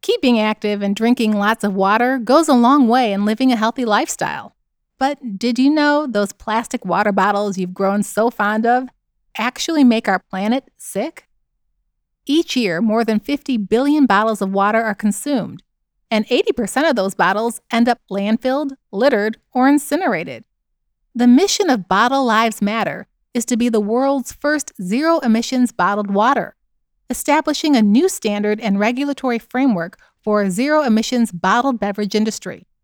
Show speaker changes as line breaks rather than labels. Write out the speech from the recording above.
Keeping active and drinking lots of water goes a long way in living a healthy lifestyle. But did you know those plastic water bottles you've grown so fond of actually make our planet sick? Each year, more than 50 billion bottles of water are consumed, and 80% of those bottles end up landfilled, littered, or incinerated. The mission of Bottle Lives Matter is to be the world's first zero-emissions bottled water, establishing a new standard and regulatory framework for a zero-emissions bottled beverage industry.